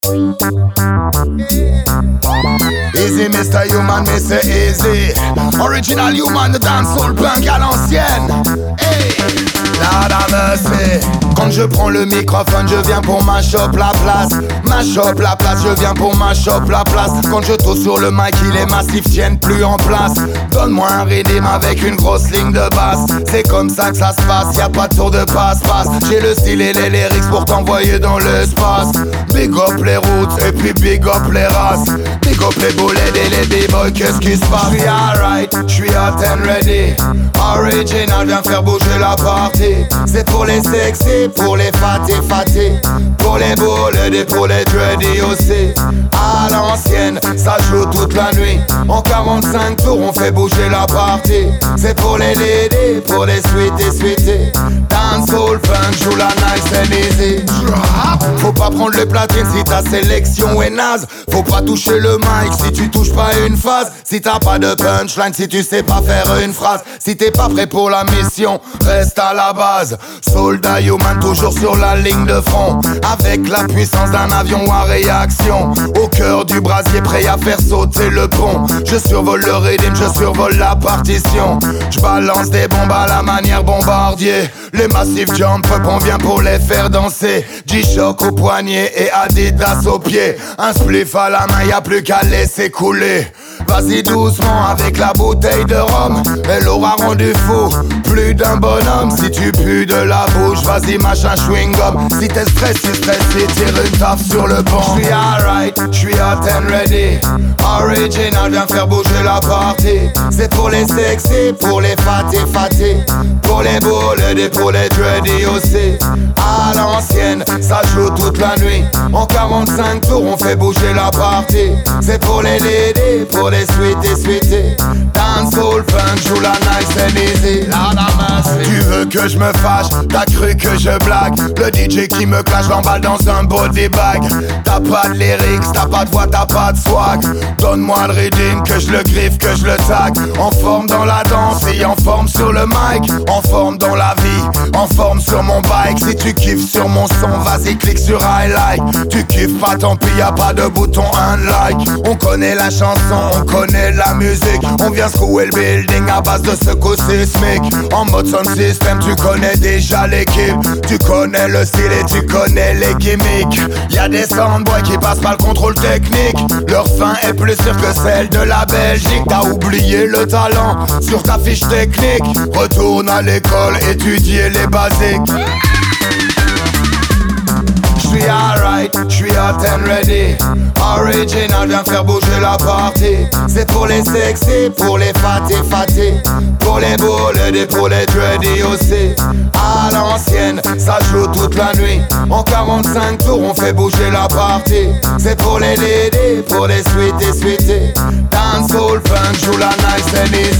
Easy Mr. Human, mais c'est easy. Original Human de dancehall punk à l'ancienne. Hey, Lord have mercy. Quand je prends le microphone, je viens pour mash up la place. Mash up la place, je viens pour mash up la place. Quand je trouve sur le mic, les massifs tiennent plus en place. Donne-moi un rythme avec une grosse ligne de basse. C'est comme ça que ça se passe, y'a pas de tour de passe-passe. J'ai le style et les lyrics pour t'envoyer dans l'espace. Big up les routes et puis big up les races. Big up les boulets et les b-boys, qu'est-ce qui se passe? J'suis alright, j'suis hot and ready. Original, viens faire bouger la partie. C'est pour les sexy, pour les fatés. Pour les boules et pour les dready aussi. À l'ancienne, ça joue toute la nuit. En 45 tours, on fait bouger la partie. C'est pour les ladies, pour les sweeties. Dancehall funk, joue la nice and easy. Faut pas prendre le platine si ta sélection est naze. Faut pas toucher le mic si tu touches pas une phase. Si t'as pas de punchline, si tu sais pas faire une phrase. Si t'es pas prêt pour la mission, reste à la base. Soldat Human, toujours sur la ligne de front. Avec la puissance d'un avion à réaction. Au cœur du brasier, prêt à faire sauter le pont. Je survole le rythme, je survole la partition. Je balance des bombes à la manière bombardier. Les massifs jump up, on vient pour les faire danser. G-Shock au poignet et Adidas au pied. Un spliff à la main, y'a plus qu'à laisser couler. Vas-y doucement avec la bouteille de rhum. Elle aura rendu fou, plus d'un bonhomme. Si tu pues de la bouche, vas-y machin chewing-gum. Si t'es stressé, tire une taf sur le banc. J'suis alright, j'suis hot and ready. Original, viens faire bouger la partie. C'est pour les sexy, pour les fatés. Pour les boules et pour les dready aussi. À l'ancienne, ça joue toute la nuit. En 45 tours, on fait bouger la partie. C'est pour les ladies, pour les sweeties. Dancehall funk, joue la nice and easy. Tu veux que je me fâche, t'as cru que je blague. Le DJ qui me clash l'emballe dans un body bag. T'as pas de lyrics, t'as pas de voix, t'as pas de swag. Donne-moi le reading, que je le griffe, que je le tag. En forme dans la danse et en forme sur le mic. En forme dans la vie, en forme sur mon bike. Si tu kiffes sur mon son, vas-y clique sur I like. Tu kiffes pas, tant pis, y'a pas de bouton unlike. On connaît la chanson, on connaît la musique. On vient secouer le building à base de secousses sismiques. En mode sound system, tu connais déjà l'équipe. Tu connais le style et tu connais les gimmicks. Y'a des soundboys qui passent pas le contrôle technique. Leur fin est plus sûre que celle de la Belgique. T'as oublié le talent sur ta fiche technique. Retourne à l'école, étudier les basiques. J'suis alright, j'suis hot and ready. Original, viens faire bouger la partie. C'est pour les sexy, pour les fatés. Pour les boules et pour les dready aussi. À l'ancienne, ça joue toute la nuit. En 45 tours, on fait bouger la partie. C'est pour les ladies, pour les sweeties. Dancehall funk, joue la nice and easy.